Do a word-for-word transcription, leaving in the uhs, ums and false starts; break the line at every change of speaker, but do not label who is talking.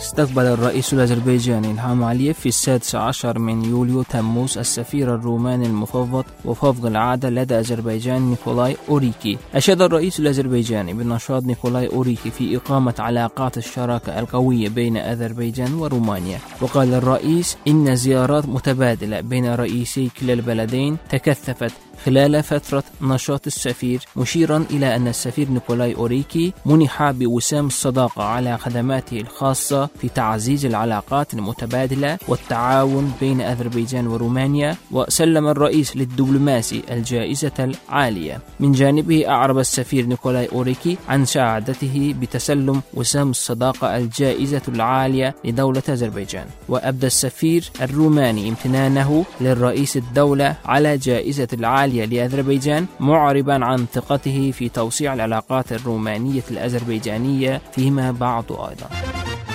استقبل الرئيس الأذربيجاني إلهام علييف في السادس عشر من يوليو تموز السفير الروماني المفوض وفوق العادة لدى أذربيجان نيكولاي أوريكي. أشاد الرئيس الأذربيجاني بنشاط نيكولاي أوريكي في إقامة علاقات الشراكة القوية بين أذربيجان ورومانيا، وقال الرئيس إن زيارات متبادلة بين رئيسي كلا البلدين تكثفت خلال فترة نشاط السفير، مشيرا إلى أن السفير نيكولاي أوريكي منح بوسام الصداقة على خدماته الخاصة في تعزيز العلاقات المتبادلة والتعاون بين أذربيجان ورومانيا، وسلم الرئيس للدبلوماسي الجائزة العالية. من جانبه أعرب السفير نيكولاي أوريكي عن سعادته بتسلم وسام الصداقة الجائزة العالية لدولة أذربيجان، وأبدى السفير الروماني امتنانه للرئيس الدولة على جائزة العالية لأذربيجان، معربا عن ثقته في توسيع العلاقات الرومانية الأذربيجانية فيما بعد أيضا.